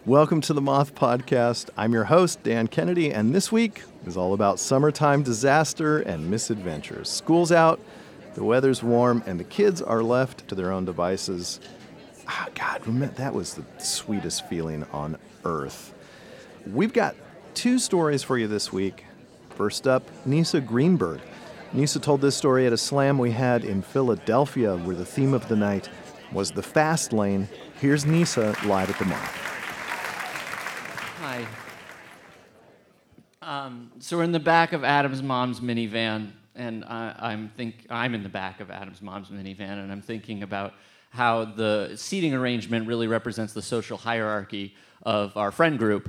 Welcome to the Moth Podcast. I'm your host, Dan Kennedy, and this week is all about summertime disaster and misadventures. School's out, the weather's warm, and the kids are left to their own devices. God, remember, that was the sweetest feeling on earth. We've got two stories for you this week. First up, Nisa Greenberg. Nisa told this story at a slam we had in Philadelphia, where the theme of the night was the fast lane. Here's Nisa live at the Moth. Hi. So we're in the back of Adam's mom's minivan, and I'm in the back of Adam's mom's minivan, and I'm thinking about how the seating arrangement really represents the social hierarchy of our friend group.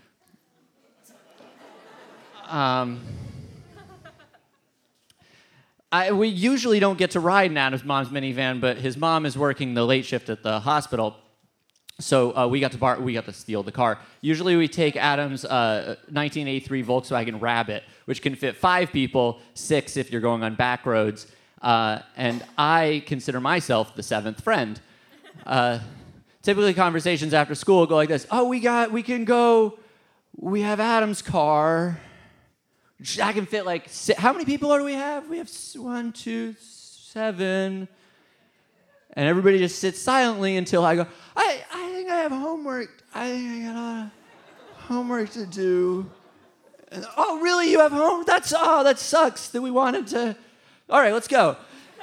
We usually don't get to ride in Adam's mom's minivan, but his mom is working the late shift at the hospital. So we got to steal the car. Usually we take Adam's 1983 Volkswagen Rabbit, which can fit 5 people, 6 if you're going on back roads, and I consider myself the 7th friend. Typically conversations after school go like this: we have Adam's car. I can fit like 6. How many people do we have? We have 1, 2, 7. And everybody just sits silently until I go, I think I have homework. I think I got a lot of homework to do. And, oh, really? You have homework? That sucks that we wanted to. All right, let's go.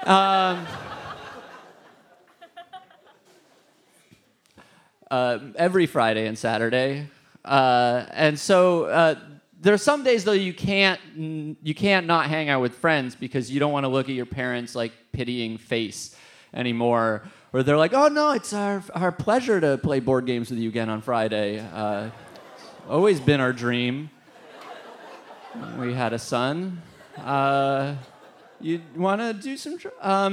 Every Friday and Saturday. And so there are some days, though, you can't not hang out with friends because you don't want to look at your parents' like pitying face anymore, or they're like, oh no, it's our pleasure to play board games with you again on Friday. Always been our dream. We had a son. You want to do some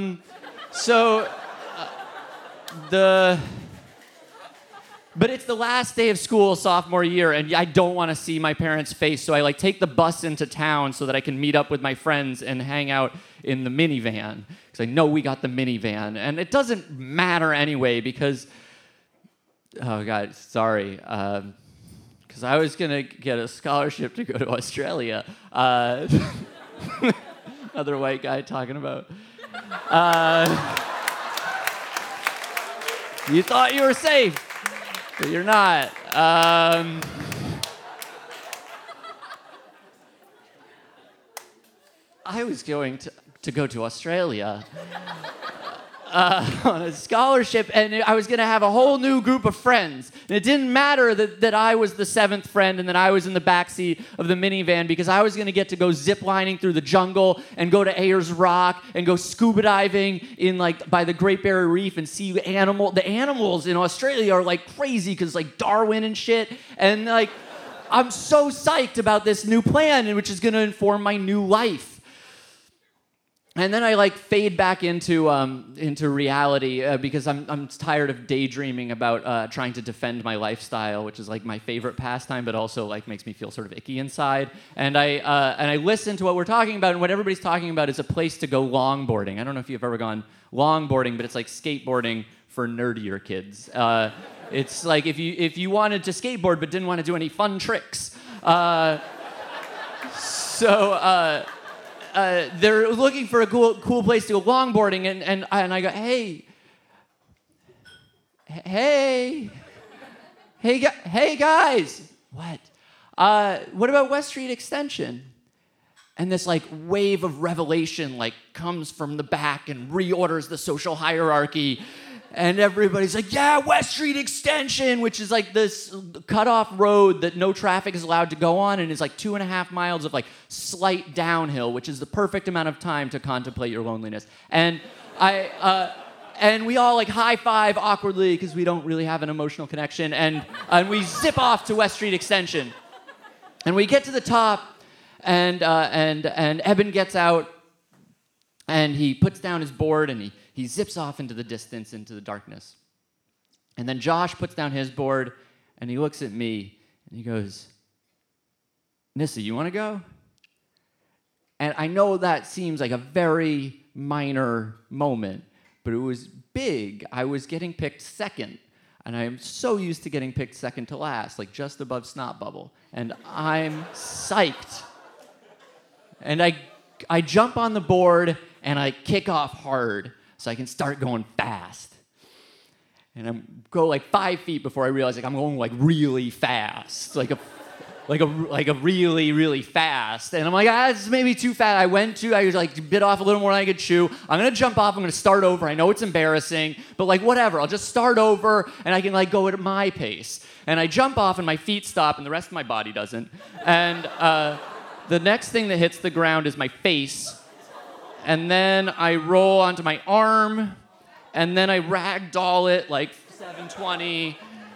but it's the last day of school sophomore year, and I don't want to see my parents' face, so I take the bus into town so that I can meet up with my friends and hang out in the minivan, because I know we got the minivan. And it doesn't matter anyway, because, oh God, sorry, because I was going to get a scholarship to go to Australia. Another white guy talking about. You thought you were safe. But you're not. I was going to go to Australia on a scholarship, and I was going to have a whole new group of friends. And it didn't matter that I was the 7th friend and that I was in the backseat of the minivan, because I was going to get to go ziplining through the jungle and go to Ayers Rock and go scuba diving in by the Great Barrier Reef and see the animals in Australia are crazy because Darwin and shit. And I'm so psyched about this new plan, which is going to inform my new life. And then I fade back into reality because I'm tired of daydreaming about trying to defend my lifestyle, which is my favorite pastime, but also makes me feel sort of icky inside. And I listen to what we're talking about, and what everybody's talking about is a place to go longboarding. I don't know if you've ever gone longboarding, but it's like skateboarding for nerdier kids. It's like if you wanted to skateboard but didn't want to do any fun tricks. They're looking for a cool place to go longboarding, and I go, hey guys, what about West Street Extension? And this wave of revelation comes from the back and reorders the social hierarchy. And everybody's like, yeah, West Street Extension, which is this cut-off road that no traffic is allowed to go on, and is 2.5 miles of slight downhill, which is the perfect amount of time to contemplate your loneliness. And and we all high-five awkwardly because we don't really have an emotional connection, and we zip off to West Street Extension. And we get to the top, and Eben gets out, and he puts down his board, and he zips off into the distance, into the darkness. And then Josh puts down his board, and he looks at me, and he goes, Nissa, you want to go? And I know that seems like a very minor moment, but it was big. I was getting picked second. And I'm so used to getting picked second to last, like just above snot bubble. And I'm psyched. And I jump on the board and I kick off hard so I can start going fast. And I go like 5 feet before I realize like I'm going like really fast, like a really, really fast. And I'm like, this is maybe too fast. I like bit off a little more than I could chew. I'm gonna jump off, I'm gonna start over. I know it's embarrassing, but like whatever, I'll just start over and I can like go at my pace. And I jump off and my feet stop and the rest of my body doesn't. And the next thing that hits the ground is my face. And then I roll onto my arm, and then I ragdoll it like 720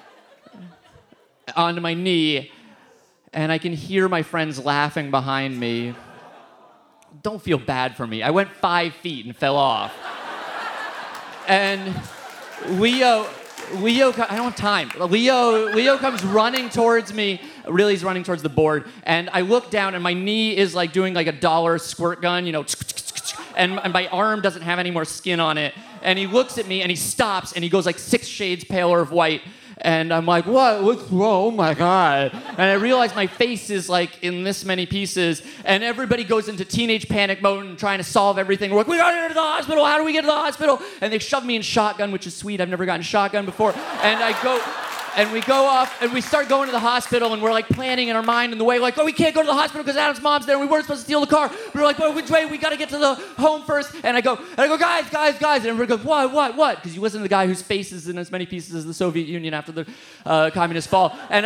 onto my knee, and I can hear my friends laughing behind me. Don't feel bad for me. I went 5 feet and fell off. And Leo, I don't have time. Leo comes running towards me. Really, he's running towards the board. And I look down, and my knee is like doing like a dollar squirt gun, and my arm doesn't have any more skin on it. And he looks at me, and he stops, and he goes like 6 shades paler of white. And I'm like, what? What's wrong? Oh my God. And I realize my face is like in this many pieces. And everybody goes into teenage panic mode and trying to solve everything. We're like, we gotta get to the hospital. How do we get to the hospital? And they shove me in shotgun, which is sweet. I've never gotten shotgun before. And we go off and we start going to the hospital and we're like planning in our mind in the way like, we can't go to the hospital because Adam's mom's there and we weren't supposed to steal the car. We were like, which way? We gotta get to the home first. And I go, guys. And everybody goes, what? Because you listen to the guy whose face is in as many pieces as the Soviet Union after the communist fall. And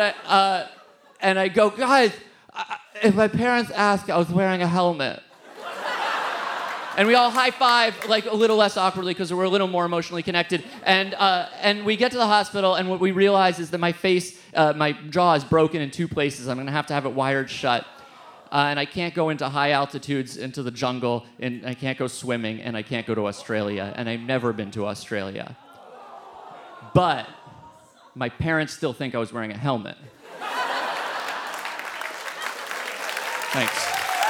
I go, guys, if my parents ask, I was wearing a helmet. And we all high five, like a little less awkwardly because we're a little more emotionally connected. And we get to the hospital, and what we realize is that my face, my jaw is broken in 2 places. I'm gonna have to have it wired shut. And I can't go into high altitudes, into the jungle, and I can't go swimming, and I can't go to Australia. And I've never been to Australia. But my parents still think I was wearing a helmet. Thanks.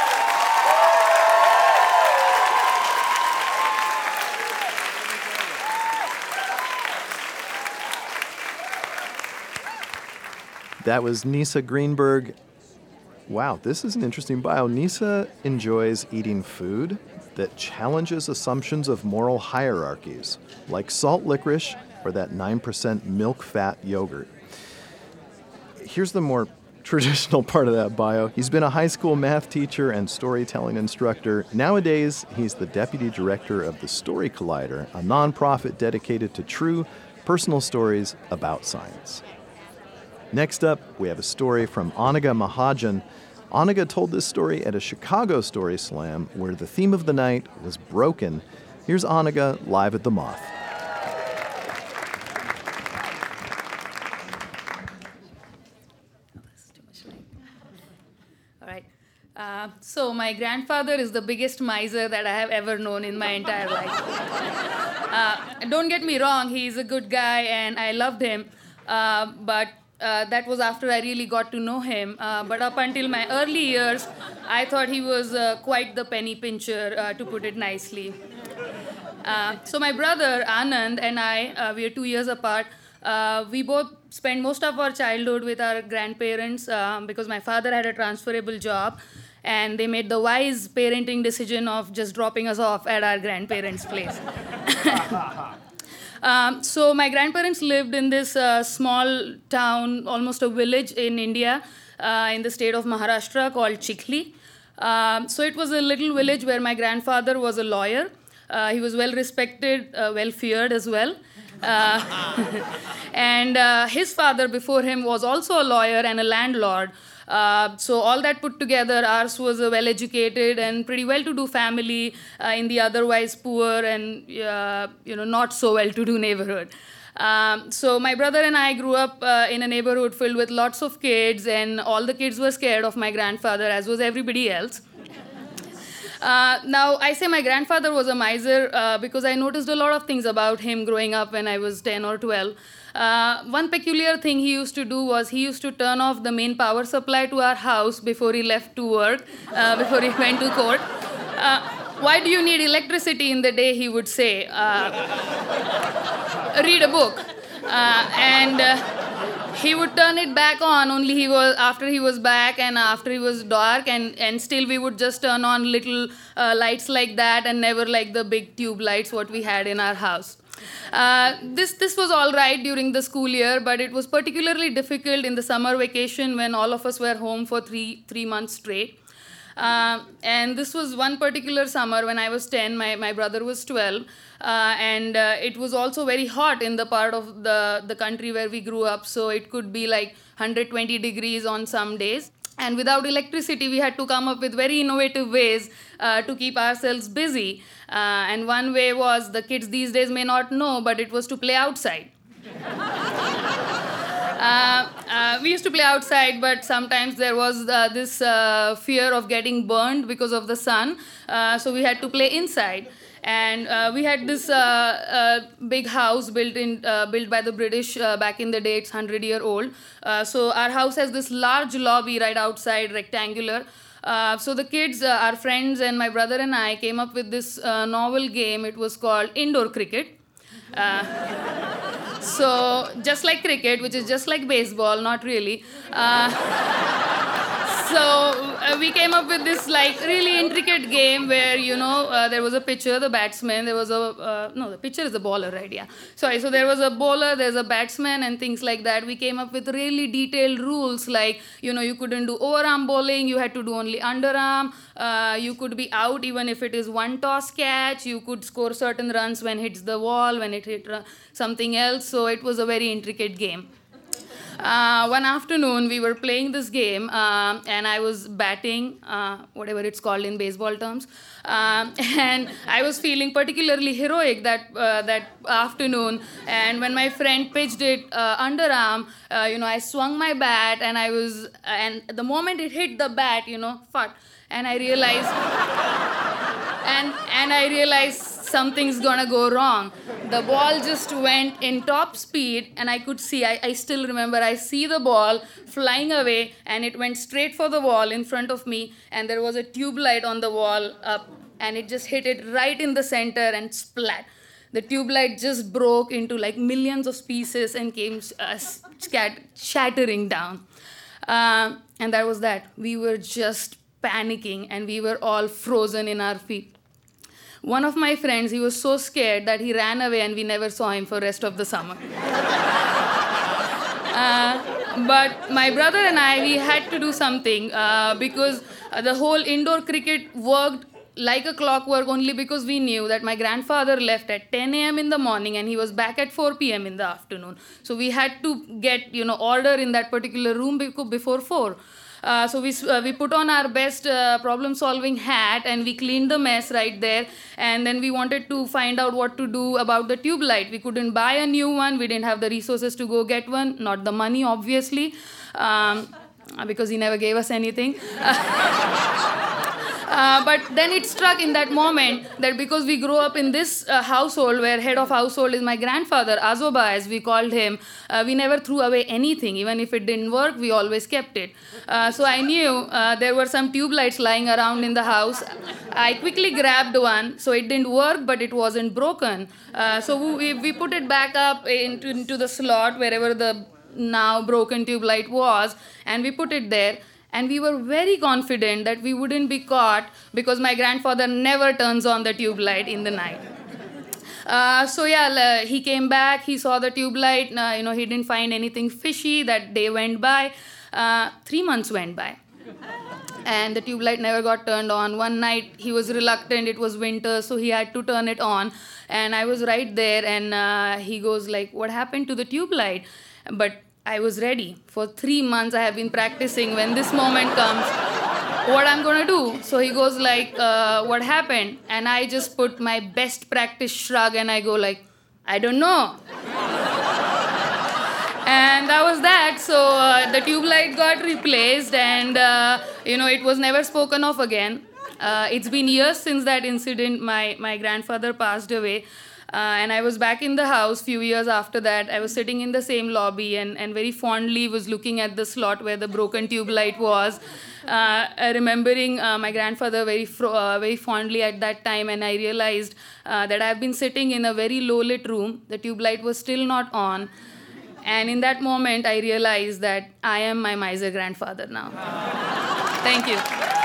That was Nisa Greenberg. Wow, this is an interesting bio. Nisa enjoys eating food that challenges assumptions of moral hierarchies, like salt licorice or that 9% milk-fat yogurt. Here's the more traditional part of that bio. He's been a high school math teacher and storytelling instructor. Nowadays, he's the deputy director of the Story Collider, a nonprofit dedicated to true personal stories about science. Next up, we have a story from Anaga Mahajan. Anaga told this story at a Chicago Story Slam where the theme of the night was broken. Here's Anaga live at the Moth. All right. So my grandfather is the biggest miser that I have ever known in my entire life. Don't get me wrong, he's a good guy and I loved him, but that was after I really got to know him. But up until my early years, I thought he was quite the penny pincher, to put it nicely. So my brother, Anand, and I, we are 2 years apart. We both spent most of our childhood with our grandparents because my father had a transferable job. And they made the wise parenting decision of just dropping us off at our grandparents' place. So my grandparents lived in this small town, almost a village in India, in the state of Maharashtra called Chikhli. So it was a little village where my grandfather was a lawyer. He was well respected, well feared as well. And his father before him was also a lawyer and a landlord. So all that put together, ours was a well-educated and pretty well-to-do family in the otherwise poor and not so well-to-do neighborhood. So my brother and I grew up in a neighborhood filled with lots of kids, and all the kids were scared of my grandfather, as was everybody else. Now, I say my grandfather was a miser because I noticed a lot of things about him growing up when I was 10 or 12. One peculiar thing he used to do was he used to turn off the main power supply to our house before he left to work, before he went to court. Why do you need electricity in the day, he would say. Read a book. And he would turn it back on only after he was back and after he was dark, and still we would just turn on little lights like that and never like the big tube lights what we had in our house. This was all right during the school year, but it was particularly difficult in the summer vacation when all of us were home for three months straight. And this was one particular summer when I was 10, my brother was 12, and it was also very hot in the part of the country where we grew up, so it could be like 120 degrees on some days. And without electricity, we had to come up with very innovative ways to keep ourselves busy. And one way was, the kids these days may not know, but it was to play outside. We used to play outside, but sometimes there was this fear of getting burned because of the sun, so we had to play inside. And we had this big house built by the British back in the day. It's 100-year-old. So our house has this large lobby right outside, rectangular. So the kids, our friends, and my brother and I came up with this novel game. It was called indoor cricket. So just like cricket, which is just like baseball, not really. So we came up with this like really intricate game where, there was a pitcher, the batsman, there was the pitcher is the bowler, right? Yeah. Sorry, so there was a bowler, there's a batsman and things like that. We came up with really detailed rules like, you couldn't do overarm bowling, you had to do only underarm, you could be out even if it is one toss catch, you could score certain runs when it hits the wall, when it hit something else. So it was a very intricate game. One afternoon, we were playing this game, and I was batting, whatever it's called in baseball terms, and I was feeling particularly heroic that afternoon. And when my friend pitched it underarm, I swung my bat, and the moment it hit the bat, fart, and I realized, and I realized something's gonna go wrong. The ball just went in top speed, and I could see, I still remember, I see the ball flying away, and it went straight for the wall in front of me, and there was a tube light on the wall up, and it just hit it right in the center and splat. The tube light just broke into like millions of pieces and came shattering down. And that was that. We were just panicking, and we were all frozen in our feet. One of my friends, he was so scared that he ran away, and we never saw him for the rest of the summer. But my brother and I, we had to do something because the whole indoor cricket worked like a clockwork only because we knew that my grandfather left at 10 a.m. in the morning and he was back at 4 p.m. in the afternoon. So we had to get, order in that particular room before 4. So we put on our best problem-solving hat, and we cleaned the mess right there. And then we wanted to find out what to do about the tube light. We couldn't buy a new one. We didn't have the resources to go get one. Not the money, obviously, because he never gave us anything. But then it struck in that moment that because we grew up in this household where head of household is my grandfather, Azoba as we called him, we never threw away anything. Even if it didn't work, we always kept it. So I knew there were some tube lights lying around in the house. I quickly grabbed one. So it didn't work, but it wasn't broken. So we put it back up into the slot wherever the now broken tube light was, and we put it there. And we were very confident that we wouldn't be caught because my grandfather never turns on the tube light in the night. He came back, he saw the tube light, he didn't find anything fishy. That day went by. 3 months went by. And the tube light never got turned on. One night, he was reluctant, it was winter, so he had to turn it on. And I was right there, and he goes like, "What happened to the tube light?" But I was ready. For 3 months, I have been practicing. When this moment comes, what I'm going to do? So he goes like, "What happened?" And I just put my best practice shrug, and I go like, "I don't know." And that was that. So the tube light got replaced, and, it was never spoken of again. It's been years since that incident. My grandfather passed away. And I was back in the house few years after that. I was sitting in the same lobby and very fondly was looking at the slot where the broken tube light was, remembering my grandfather very fondly at that time. And I realized that I've been sitting in a very low-lit room. The tube light was still not on. And in that moment, I realized that I am my miser grandfather now. Thank you.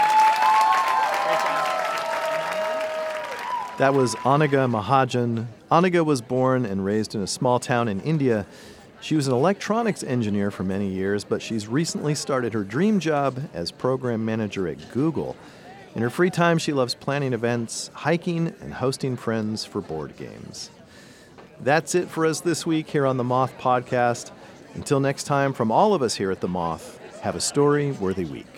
That was Anaga Mahajan. Anaga was born and raised in a small town in India. She was an electronics engineer for many years, but she's recently started her dream job as program manager at Google. In her free time, she loves planning events, hiking, and hosting friends for board games. That's it for us this week here on the Moth Podcast. Until next time, from all of us here at the Moth, have a story-worthy week.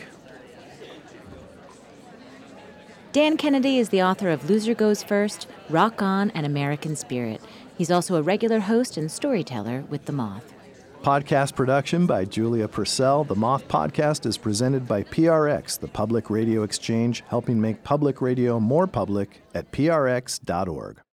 Dan Kennedy is the author of Loser Goes First, Rock On, and American Spirit. He's also a regular host and storyteller with The Moth. Podcast production by Julia Purcell. The Moth Podcast is presented by PRX, the Public Radio Exchange, helping make public radio more public at prx.org.